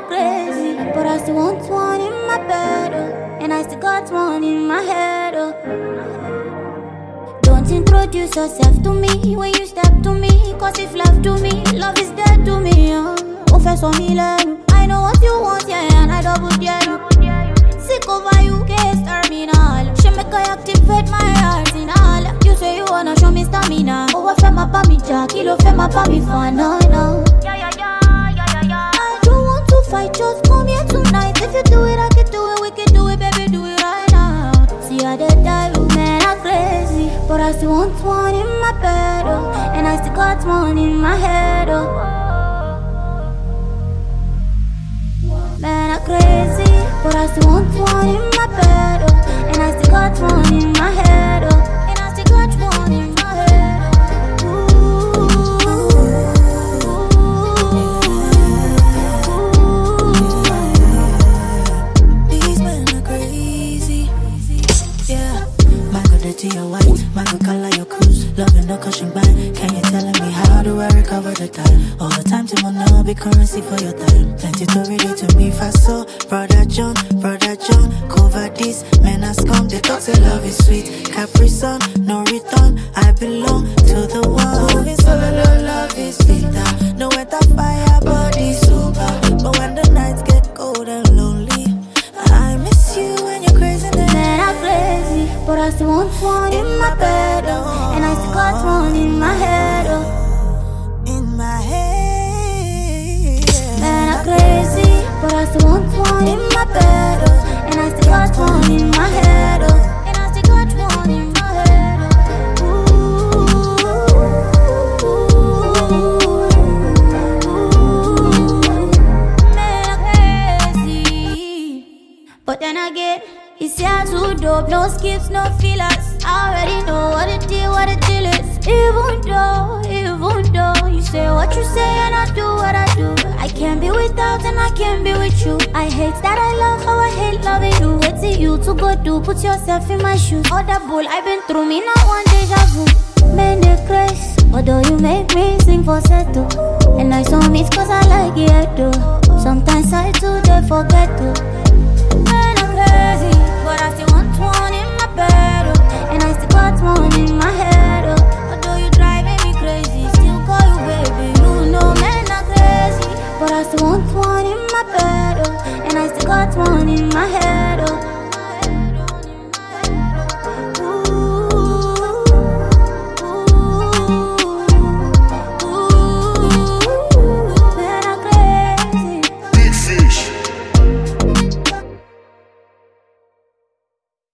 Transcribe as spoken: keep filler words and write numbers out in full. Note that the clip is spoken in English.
are crazy, but I still want one in my bed, oh. And I still got one in my head, oh. Don't introduce yourself to me when you step to me, cause if left to me, love is dead to me, oh. Confess on me, I know what you want, yeah, and I double dare you. Sick over you, case terminal. She make I activate my arsenal. You say you wanna show me stamina. Oh, I feel my pammy jack, kilo feel my pammy fan, no, no. Yeah, yeah, yeah, yeah, yeah. I don't want to fight, just come here tonight. If you do it, I can do it, we can do it, baby, do it right now. See how they die, oh, man, I'm crazy, but I still want one in my bed, oh. And I still got one in my head, oh. Man, I'm crazy, but I still want one in my bed, oh. And I still got one in my head, oh. And I still got one in my head, oh. Ooh. These men are crazy. Yeah. Mango dirty or white, mango color your cruise. Loving the cushion bag. Can you tell me how do I recover the time? All the time to wanna be currency for your time. Plenty to relate to me fast so. Brother John, brother John, cover this. Men are scum, they talk say love is sweet. Capri Sun, no return. I belong to the one who is solo, love is bitter. No weather, fire, body super. But when the nights get cold and lonely, I miss you when you're crazy. Man, I'm crazy, but I still want one in my bed, oh. And I still got one in my head, oh. In my head, yeah. Man, I'm crazy, but I still want one in my bed, oh. And I still got one in my head, oh. And I still got one in my head, oh. Ooh. Man, I'm crazy, but then again, it's here too dope, no skips, no fillers. I already know what it is, what it is. Even though, even though you say what you say and I do what I do, I can't be without and I can't be with you. I hate that I love how I hate loving you. Wait till you to go do, put yourself in my shoes. All that bull I've been through, me not one deja vu. Man, they crazy, although you make me sing for settle. And I saw me cause I like it too. Sometimes I too, they forget to. Man, I'm crazy, but I still want one in my bed, oh. And I still got one in my head, oh. Although you driving me crazy, still call you baby. You know, man, I'm crazy, but I still want one in my bed, oh. And I still got one in my head.